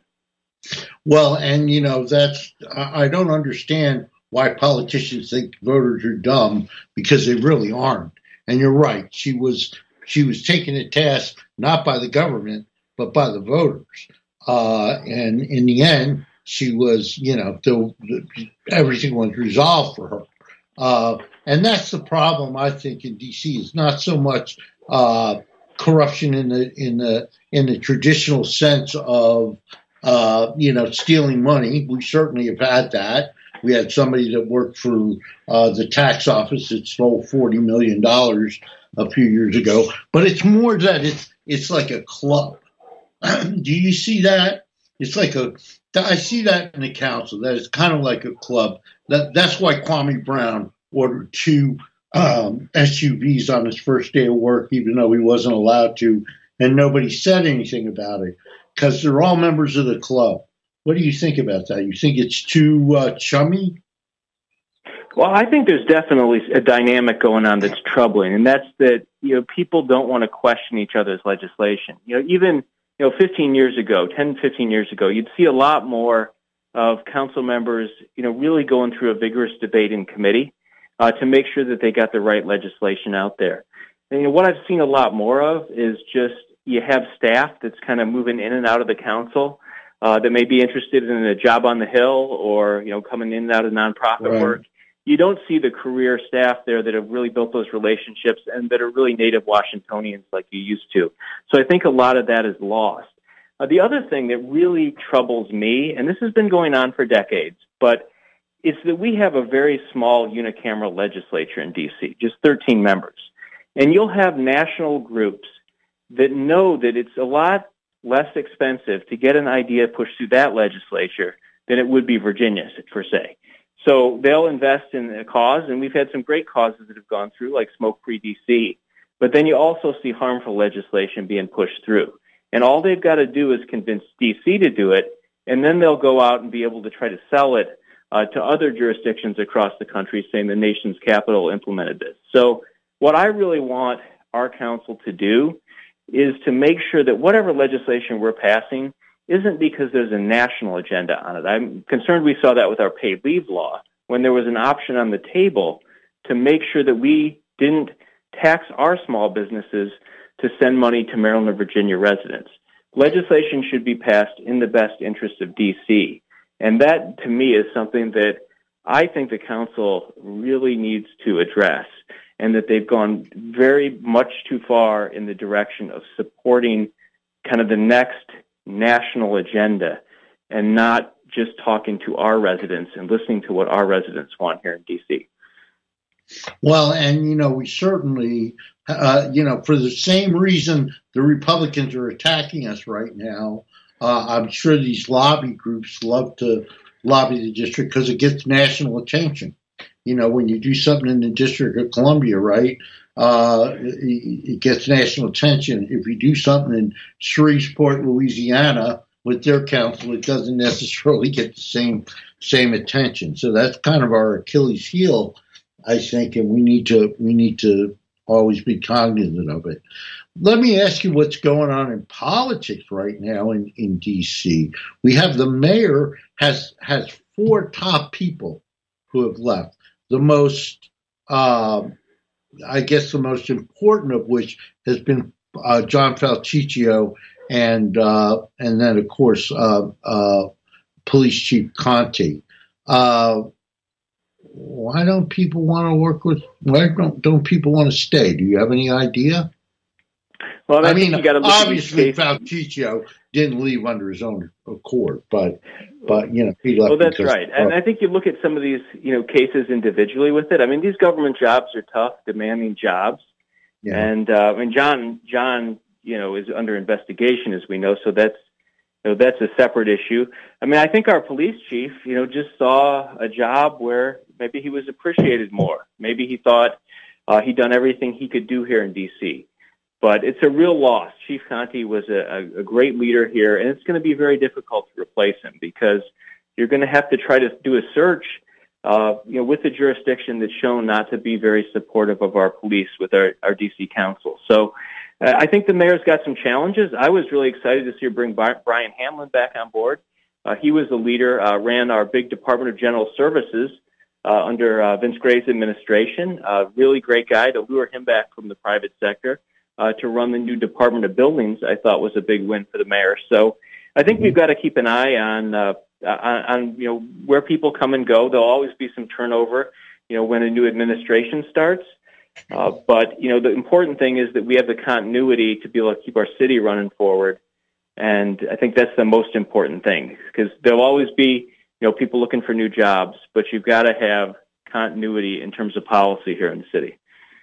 Well, and, you know, that's, I don't understand why politicians think voters are dumb, because they really aren't. And you're right. She was, she was taken to task not by the government, but by the voters. Uh, and in the end, she was, you know, the, the, everything was resolved for her. Uh, and that's the problem, I think, in D C is not so much uh, corruption in the in the in the traditional sense of uh, you know, stealing money. We certainly have had that. We had somebody that worked for uh, the tax office that stole forty million dollars a few years ago. But it's more that it's it's like a club. Do you see that? It's like a. I see that in the council. That it's kind of like a club. That that's why Kwame Brown ordered two um, S U Vs on his first day of work, even though he wasn't allowed to, and nobody said anything about it because they're all members of the club. What do you think about that? You think it's too uh, chummy? Well, I think there's definitely a dynamic going on that's troubling, and that's that, you know, people don't want to question each other's legislation. You know, even you know, fifteen years ago, ten, fifteen years ago, you'd see a lot more of council members, you know, really going through a vigorous debate in committee uh, to make sure that they got the right legislation out there. And, you know, what I've seen a lot more of is just you have staff that's kind of moving in and out of the council uh, that may be interested in a job on the Hill or, you know, coming in and out of nonprofit Right. work. You don't see the career staff there that have really built those relationships and that are really native Washingtonians like you used to. So I think a lot of that is lost. Uh, the other thing that really troubles me, and this has been going on for decades, but it's that we have a very small unicameral legislature in D C, just thirteen members. And you'll have national groups that know that it's a lot less expensive to get an idea pushed through that legislature than it would be Virginia, per se. So they'll invest in a cause, and we've had some great causes that have gone through, like Smoke-Free D C. But then you also see harmful legislation being pushed through. And all they've got to do is convince D C to do it, and then they'll go out and be able to try to sell it uh, to other jurisdictions across the country, saying the nation's capital implemented this. So what I really want our council to do is to make sure that whatever legislation we're passing isn't because there's a national agenda on it. I'm concerned we saw that with our paid leave law, when there was an option on the table to make sure that we didn't tax our small businesses to send money to Maryland or Virginia residents. Legislation should be passed in the best interest of D C. And that, to me, is something that I think the council really needs to address, and that they've gone very much too far in the direction of supporting kind of the next national agenda and not just talking to our residents and listening to what our residents want here in D C. Well, and, you know, we certainly, uh, you know, for the same reason the Republicans are attacking us right now, uh, I'm sure these lobby groups love to lobby the district because it gets national attention. You know, when you do something in the District of Columbia, right, uh, it, it gets national attention. If you do something in Shreveport, Louisiana, with their council, it doesn't necessarily get the same same attention. So that's kind of our Achilles heel, I think, and we need to we need to always be cognizant of it. Let me ask you what's going on in politics right now in, in D C. We have the mayor has has four top people who have left. The most, uh, I guess, the most important of which has been uh, John Falticchio, and uh, and then of course uh, uh, Police Chief Conte. Uh, why don't people want to work with? Why don't don't people want to stay? Do you have any idea? Well, I, I mean, you gotta look obviously at Falticchio didn't leave under his own accord, but but you know he left. Well, that's because, right, and uh, I think you look at some of these, you know, cases individually with it. I mean, these government jobs are tough, demanding jobs, yeah. and uh, I mean, John John, you know, is under investigation, as we know, so that's you know, that's a separate issue. I mean, I think our police chief, you know, just saw a job where maybe he was appreciated more. Maybe he thought uh, he'd done everything he could do here in D C. But it's a real loss. Chief Contee was a, a great leader here, and it's going to be very difficult to replace him because you're going to have to try to do a search, uh, you know, with the jurisdiction that's shown not to be very supportive of our police with our, our D C council. So uh, I think the mayor's got some challenges. I was really excited to see her bring Brian Hamlin back on board. Uh, he was the leader, uh, ran our big Department of General Services uh, under uh, Vince Gray's administration. Uh, really great guy. To lure him back from the private sector uh, to run the new Department of Buildings, I thought was a big win for the mayor. So I think we've got to keep an eye on, uh, on, on you know, where people come and go. There'll always be some turnover, you know, when a new administration starts. Uh, but, you know, the important thing is that we have the continuity to be able to keep our city running forward. And I think that's the most important thing, because there'll always be, you know, people looking for new jobs, but you've got to have continuity in terms of policy here in the city.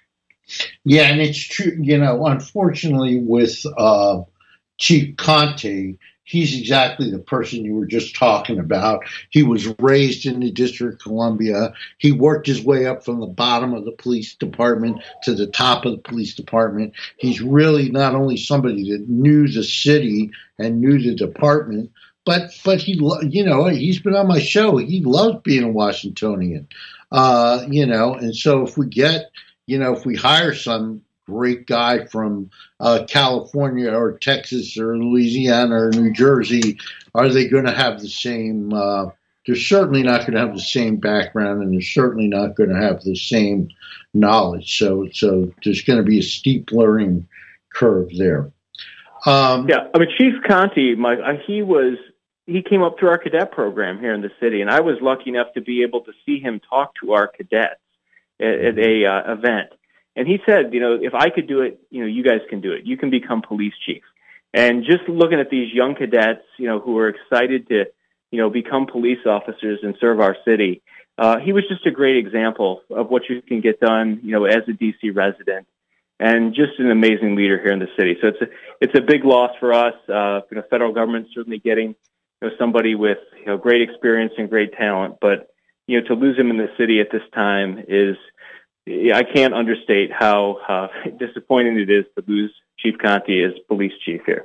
Yeah, and it's true, you know, unfortunately with uh, Chief Contee, he's exactly the person you were just talking about. He was raised in the District of Columbia. He worked his way up from the bottom of the police department to the top of the police department. He's really not only somebody that knew the city and knew the department, but but he, you know, he's been on my show. He loves being a Washingtonian, uh, you know, and so if we get, you know, if we hire some great guy from uh, California or Texas or Louisiana or New Jersey, are they going to have the same, uh, they're certainly not going to have the same background, and they're certainly not going to have the same knowledge. So, so there's going to be a steep learning curve there. Um, yeah, I mean, Chief Contee, Mike, he was, he came up through our cadet program here in the city, and I was lucky enough to be able to see him talk to our cadets at, at a uh, event. And he said, you know, if I could do it, you know, you guys can do it. You can become police chief. And just looking at these young cadets, you know, who are excited to, you know, become police officers and serve our city, uh, he was just a great example of what you can get done, you know, as a D C resident, and just an amazing leader here in the city. So it's a, it's a big loss for us. Uh, you know, federal government certainly getting, you know, somebody with, you know, great experience and great talent, but, you know, to lose him in the city at this time is, I can't understate how uh, disappointing it is to lose Chief Contee as police chief here.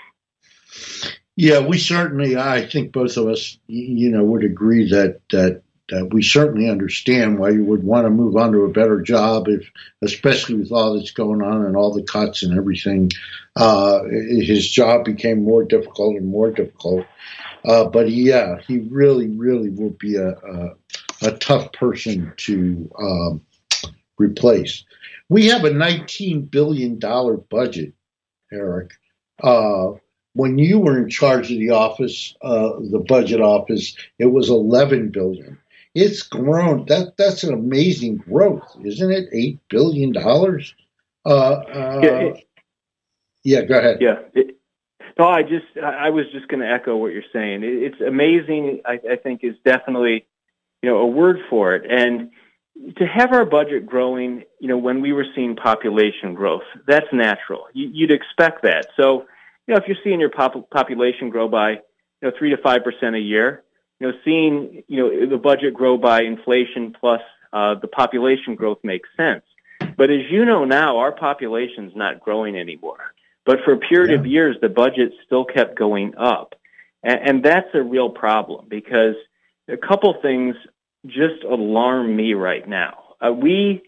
Yeah, we certainly, I think both of us, you know, would agree that that, that we certainly understand why you would want to move on to a better job, if, especially with all that's going on and all the cuts and everything. Uh, his job became more difficult and more difficult. Uh, but yeah, he really, really will be a, a, a tough person to um, replace. We have a nineteen billion dollars budget, Eric. Uh, when you were in charge of the office, uh, the budget office, it was eleven billion dollars. It's grown. That that's an amazing growth, isn't it? eight billion dollars. Uh, uh, yeah, it, yeah, go ahead. Yeah. It, no, I just I was just going to echo what you're saying. It, it's amazing. I, I think is definitely, you know, a word for it. And to have our budget growing, you know, when we were seeing population growth, that's natural. You, you'd expect that. So, you know, if you're seeing your pop, population grow by, you know, three to five percent a year, you know, seeing, you know, the budget grow by inflation plus uh, the population growth makes sense. But as you know now, our population's not growing anymore. But for a period yeah. of years, the budget still kept going up, and, and that's a real problem, because a couple things just alarm me right now. Uh, we,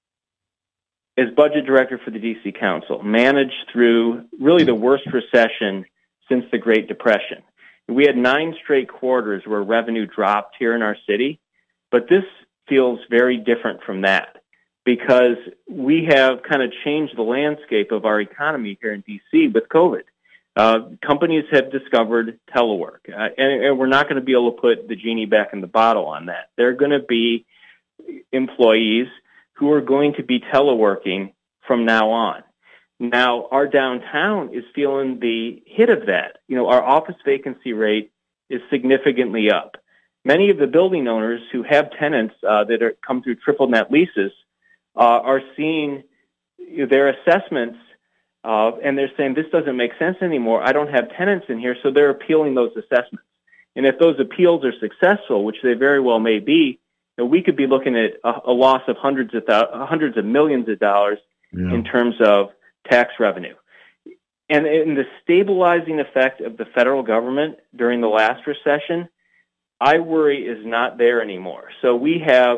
as budget director for the D C Council, managed through really the worst recession since the Great Depression. We had nine straight quarters where revenue dropped here in our city, but this feels very different from that, because we have kind of changed the landscape of our economy here in D C with COVID. Uh, companies have discovered telework, uh, and, and we're not going to be able to put the genie back in the bottle on that. There are going to be employees who are going to be teleworking from now on. Now, our downtown is feeling the hit of that. You know, our office vacancy rate is significantly up. Many of the building owners who have tenants uh, that are come through triple net leases uh, are seeing their assessments Uh, and they're saying this doesn't make sense anymore. I don't have tenants in here, so they're appealing those assessments. And if those appeals are successful, which they very well may be, you know, we could be looking at a, a loss of hundreds of th- hundreds of millions of dollars yeah. in terms of tax revenue. And in the stabilizing effect of the federal government during the last recession, I worry is not there anymore. So we have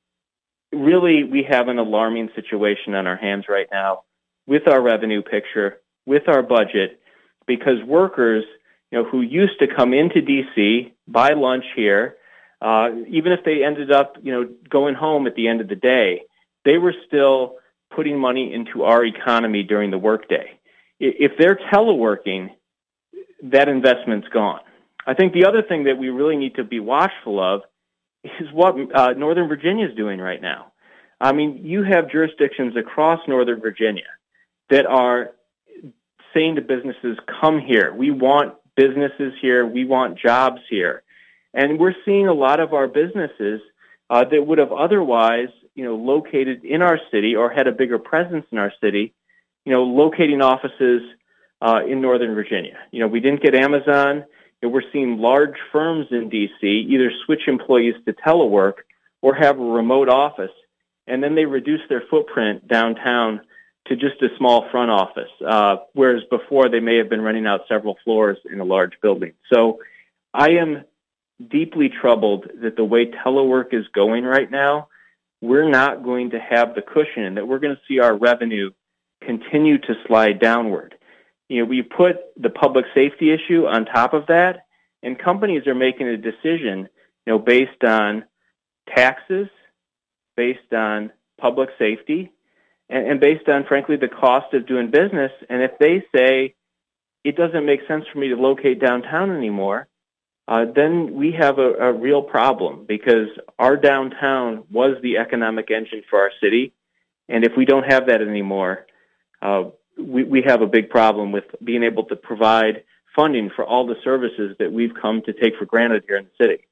really we have an alarming situation on our hands right now with our revenue picture, with our budget, because workers, you know, who used to come into D C, buy lunch here, uh, even if they ended up, you know, going home at the end of the day, they were still putting money into our economy during the workday. If they're teleworking, that investment's gone. I think the other thing that we really need to be watchful of is what uh, Northern Virginia is doing right now. I mean, you have jurisdictions across Northern Virginia that are saying to businesses, come here. We want businesses here. We want jobs here. And we're seeing a lot of our businesses uh, that would have otherwise, you know, located in our city or had a bigger presence in our city, you know, locating offices uh, in Northern Virginia. You know, we didn't get Amazon. You know, we're seeing large firms in D C either switch employees to telework or have a remote office, and then they reduce their footprint downtown to just a small front office, uh, whereas before they may have been renting out several floors in a large building. So I am deeply troubled that the way telework is going right now, we're not going to have the cushion and that we're going to see our revenue continue to slide downward. You know, we put the public safety issue on top of that, and companies are making a decision, you know, based on taxes, based on public safety, and, and based on, frankly, the cost of doing business. And if they say it doesn't make sense for me to locate downtown anymore, uh, then we have a, a real problem, because our downtown was the economic engine for our city. And if we don't have that anymore, uh, we, we have a big problem with being able to provide funding for all the services that we've come to take for granted here in the city.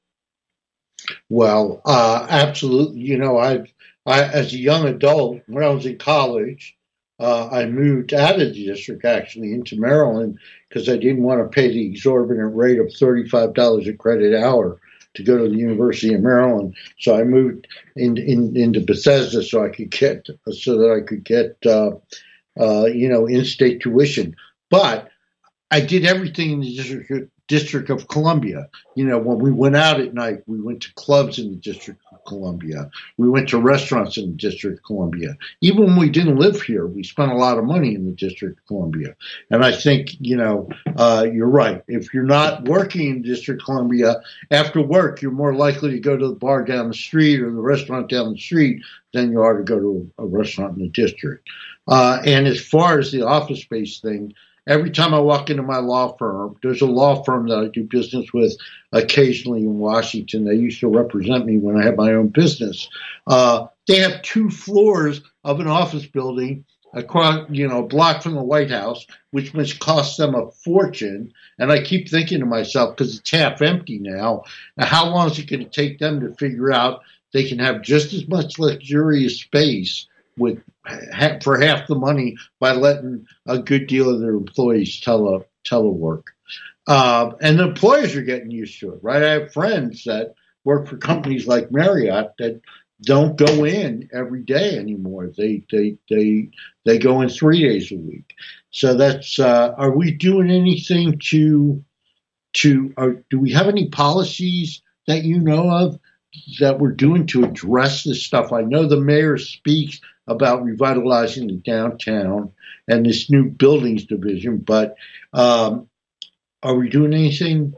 Well, uh, absolutely. You know, I, I, as a young adult, when I was in college, uh, I moved out of the district, actually, into Maryland, because I didn't want to pay the exorbitant rate of thirty-five dollars a credit hour to go to the University of Maryland. So I moved in, in, into Bethesda so I could get, so that I could get, uh, uh, you know, in-state tuition. But I did everything in the district, District of Columbia. You know, when we went out at night, we went to clubs in the District of Columbia. We went to restaurants in the District of Columbia. Even when we didn't live here, we spent a lot of money in the District of Columbia. And I think, you know, uh, you're right. If you're not working in the District of Columbia, after work, you're more likely to go to the bar down the street or the restaurant down the street than you are to go to a, a restaurant in the district. Uh, and as far as the office space thing, every time I walk into my law firm, there's a law firm that I do business with occasionally in Washington. They used to represent me when I had my own business. Uh, they have two floors of an office building across, you know, a block from the White House, which must cost them a fortune. And I keep thinking to myself, because it's half empty now, how long is it going to take them to figure out they can have just as much luxurious space with for half the money by letting a good deal of their employees tele telework, uh, and the employers are getting used to it, right? I have friends that work for companies like Marriott that don't go in every day anymore. They they they they go in three days a week. So that's. Uh, are we doing anything to to? Or do we have any policies that you know of that we're doing to address this stuff? I know the mayor speaks about revitalizing the downtown and this new buildings division, but um, are we doing anything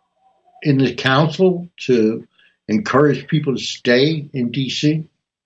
in the council to encourage people to stay in D C?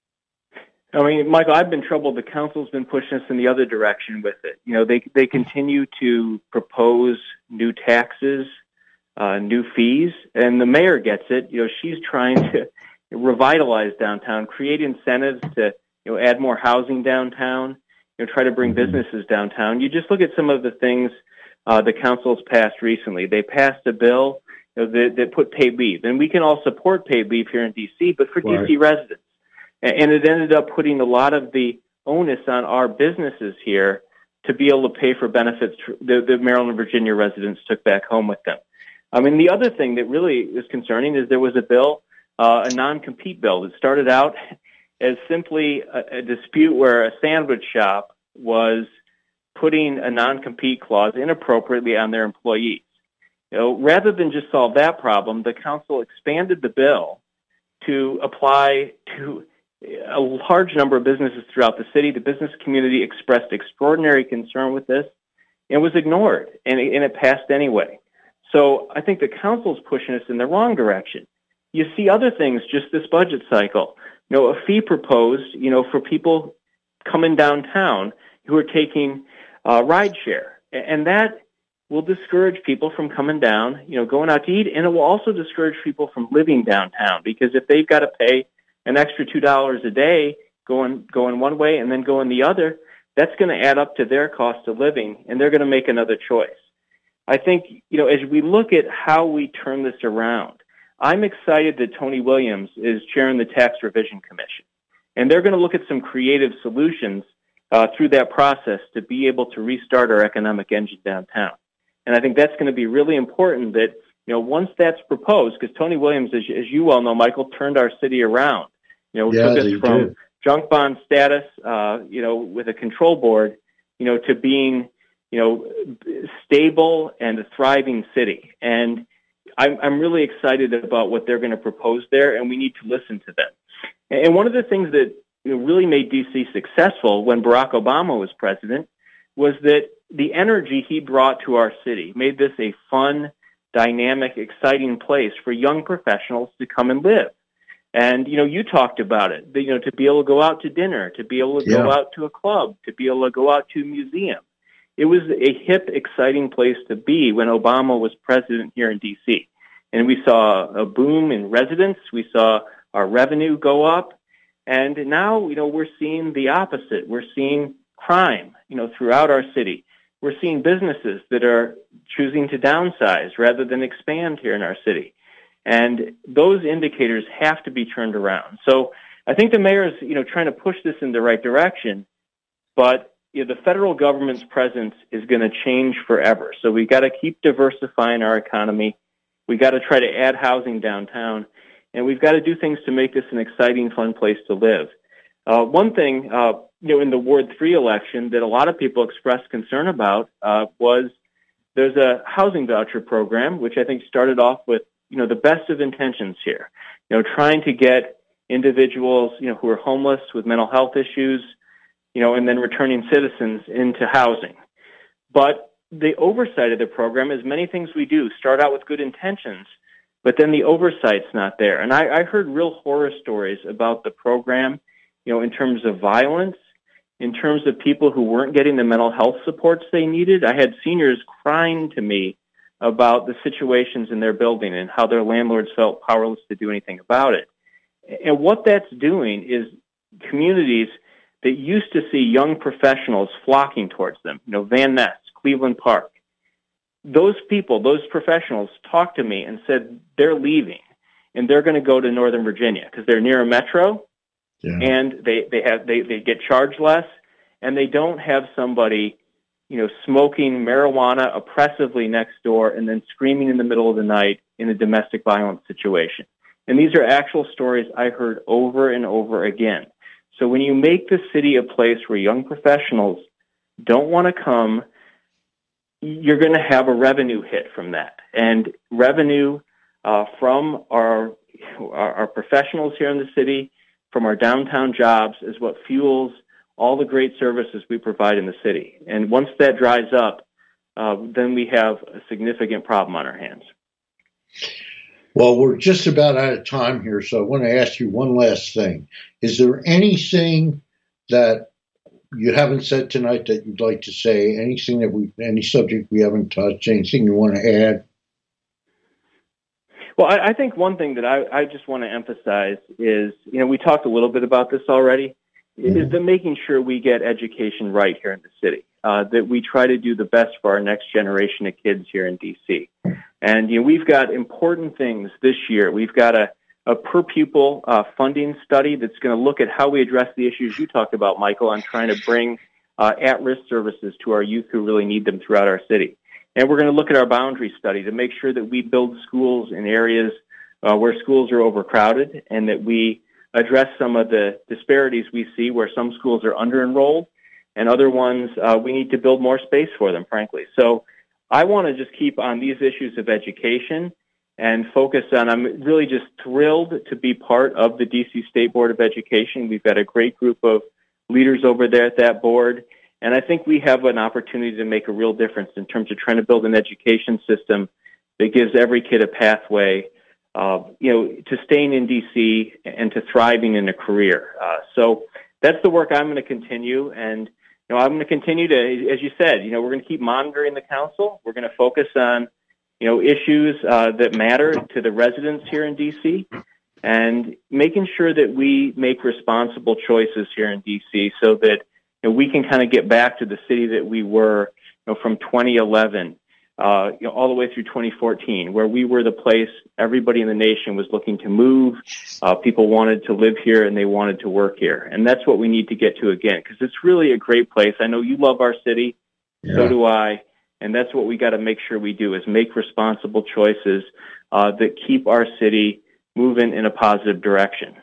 I mean, Michael, I've been troubled. The council's been pushing us in the other direction with it. You know, they they continue to propose new taxes, uh, new fees, and the mayor gets it. You know, she's trying to revitalize downtown, create incentives to, you know, add more housing downtown, you know, try to bring businesses downtown. You just look at some of the things uh, the council's passed recently. They passed a bill, you know, that, that put paid leave, and we can all support paid leave here in D C, but for right. D C residents. And it ended up putting a lot of the onus on our businesses here to be able to pay for benefits that the Maryland and Virginia residents took back home with them. I mean, the other thing that really is concerning is there was a bill, uh, a non-compete bill that started out as simply a, a dispute where a sandwich shop was putting a non-compete clause inappropriately on their employees. You know, rather than just solve that problem, the council expanded the bill to apply to a large number of businesses throughout the city. The business community expressed extraordinary concern with this and was ignored, and it, and it passed anyway. So I think the council's pushing us in the wrong direction. You see other things just this budget cycle. You know, a fee proposed, you know, for people coming downtown who are taking uh, ride share, and that will discourage people from coming down, you know, going out to eat, and it will also discourage people from living downtown, because if they've got to pay an extra two dollars a day going going one way and then going the other, that's going to add up to their cost of living, and they're going to make another choice. I think, you know, as we look at how we turn this around, I'm excited that Tony Williams is chairing the Tax Revision Commission, and they're going to look at some creative solutions uh, through that process to be able to restart our economic engine downtown. And I think that's going to be really important that, you know, once that's proposed, because Tony Williams, as, as you well know, Michael, turned our city around. You know, yeah, took us from did. junk bond status, uh, you know, with a control board, you know, to being, you know, stable and a thriving city. And I'm, I'm really excited about what they're going to propose there, and we need to listen to them. And one of the things that, you know, really made D C successful when Barack Obama was president was that the energy he brought to our city made this a fun, dynamic, exciting place for young professionals to come and live. And, you know, you talked about it, you know, to be able to go out to dinner, to be able to yeah. go out to a club, to be able to go out to a museum. It was a hip, exciting place to be when Obama was president here in D C. And we saw a boom in residents. We saw our revenue go up. And now, you know, we're seeing the opposite. We're seeing crime, you know, throughout our city. We're seeing businesses that are choosing to downsize rather than expand here in our city. And those indicators have to be turned around. So I think the mayor is, you know, trying to push this in the right direction, but you know, the federal government's presence is going to change forever. So we've got to keep diversifying our economy. We've got to try to add housing downtown, and we've got to do things to make this an exciting, fun place to live. Uh, one thing, uh, you know, in the Ward three election that a lot of people expressed concern about uh, was there's a housing voucher program, which I think started off with, you know, the best of intentions here, you know, trying to get individuals, you know, who are homeless with mental health issues, you know, and then returning citizens into housing. But the oversight of the program, as many things we do, start out with good intentions, but then the oversight's not there. And I, I heard real horror stories about the program, you know, in terms of violence, in terms of people who weren't getting the mental health supports they needed. I had seniors crying to me about the situations in their building and how their landlords felt powerless to do anything about it. And what that's doing is communities that used to see young professionals flocking towards them, you know, Van Ness, Cleveland Park, those people, those professionals talked to me and said they're leaving and they're going to go to Northern Virginia because they're near a metro. Yeah. And they, they have they, they get charged less, and they don't have somebody, you know, smoking marijuana oppressively next door and then screaming in the middle of the night in a domestic violence situation. And these are actual stories I heard over and over again. So when you make the city a place where young professionals don't want to come, you're going to have a revenue hit from that. And revenue uh, from our, our our professionals here in the city, from our downtown jobs, is what fuels all the great services we provide in the city. And once that dries up, uh, then we have a significant problem on our hands. Well, we're just about out of time here, so I want to ask you one last thing. Is there anything that you haven't said tonight that you'd like to say? Anything that we, any subject we haven't touched? Anything you want to add? Well, I, I think one thing that I, I just want to emphasize is, you know, we talked a little bit about this already, mm-hmm. is that making sure we get education right here in the city, uh, that we try to do the best for our next generation of kids here in D C. And, you know, we've got important things this year. We've got a, a per pupil uh, funding study that's going to look at how we address the issues you talked about, Michael, on trying to bring uh, at-risk services to our youth who really need them throughout our city. And we're going to look at our boundary study to make sure that we build schools in areas uh, where schools are overcrowded, and that we address some of the disparities we see where some schools are under-enrolled and other ones uh, we need to build more space for them, frankly. So I want to just keep on these issues of education and focus on, I'm really just thrilled to be part of the D C State Board of Education. We've got a great group of leaders over there at that board, and I think we have an opportunity to make a real difference in terms of trying to build an education system that gives every kid a pathway, uh, you know, to staying in D C and to thriving in a career. Uh, so that's the work I'm going to continue, and you know, I'm going to continue to, as you said, you know, we're going to keep monitoring the council. We're going to focus on, you know, issues uh, that matter to the residents here in D C, and making sure that we make responsible choices here in D C so that, you know, we can kind of get back to the city that we were, you know, from twenty eleven, uh, you know, all the way through twenty fourteen, where we were the place everybody in the nation was looking to move. Uh, people wanted to live here and they wanted to work here. And that's what we need to get to again, because it's really a great place. I know you love our city. Yeah. So do I. And that's what we got to make sure we do, is make responsible choices uh, that keep our city moving in a positive direction.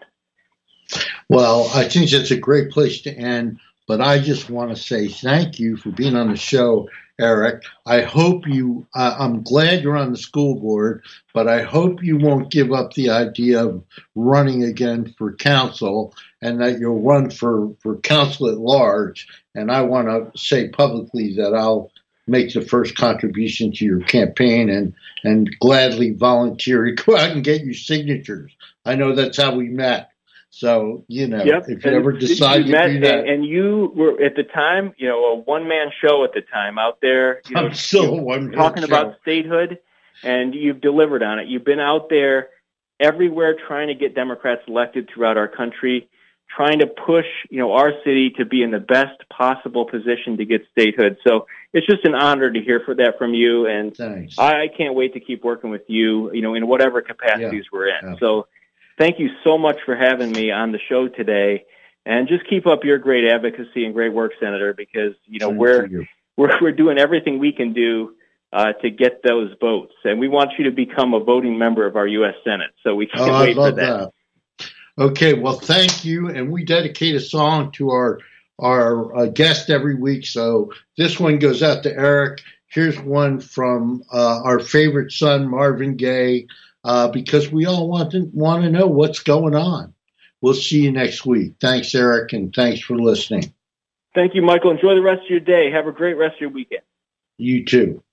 Well, I think that's a great place to end, but I just want to say thank you for being on the show, Eric. I hope you, uh, I'm glad you're on the school board, but I hope you won't give up the idea of running again for council, and that you'll run for, for council at large. And I want to say publicly that I'll make the first contribution to your campaign and, and gladly volunteer, go out and get you signatures. I know that's how we met. So, you know, yep. if you and ever decide to met, do that. And you were, at the time, you know, a one-man show at the time out there. You know, I'm still a one-man talking show. about statehood, and you've delivered on it. You've been out there everywhere trying to get Democrats elected throughout our country, trying to push, you know, our city to be in the best possible position to get statehood. So it's just an honor to hear for that from you. And Thanks. I, I can't wait to keep working with you, you know, in whatever capacities yeah. we're in. Yeah. So thank you so much for having me on the show today, and just keep up your great advocacy and great work, Senator, because, you know, we're, you. we're, we're doing everything we can do uh, to get those votes. And we want you to become a voting member of our U S Senate. So we can't oh, wait I love for that. that. Okay, well, thank you, and we dedicate a song to our our uh, guest every week. So this one goes out to Eric. Here's one from uh, our favorite son, Marvin Gaye, uh, because we all want to want to know what's going on. We'll see you next week. Thanks, Eric, and thanks for listening. Thank you, Michael. Enjoy the rest of your day. Have a great rest of your weekend. You too.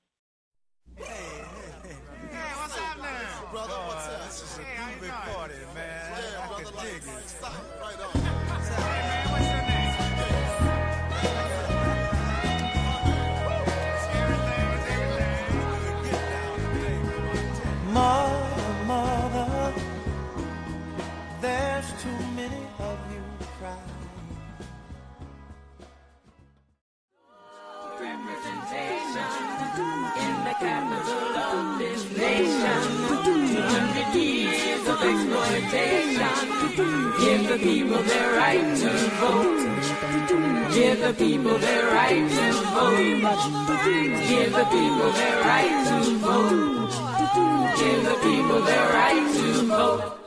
Mother, mother, there's too many of you crying. Representation in the capital of this nation. two hundred years of exploitation. Give the people their right to vote. Give the people their right to vote. Give the people their right to vote. Give the people their right to vote.